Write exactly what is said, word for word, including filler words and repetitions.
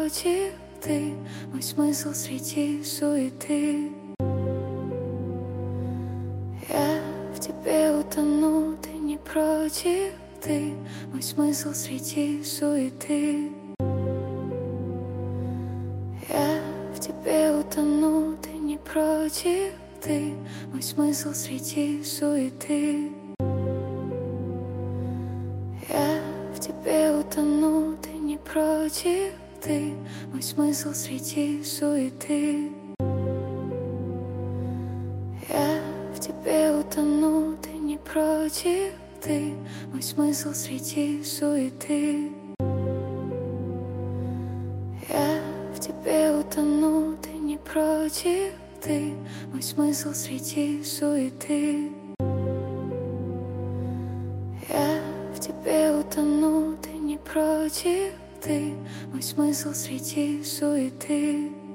против, ты мой смысл среди суеты. Я в тебе утону, ты не против, ты мой смысл среди суеты. Я в тебе утону, ты не против, ты мой смысл среди суеты. Я в тебе утону, ты не против, ты мой смысл среди суеты. Я в тебе утону, ты не против, ты мой смысл среди суеты. Я в тебе утону, ты не против, ты мой смысл среди суеты. Я в тебе утону, ты не против, ты мой смысл среди суеты.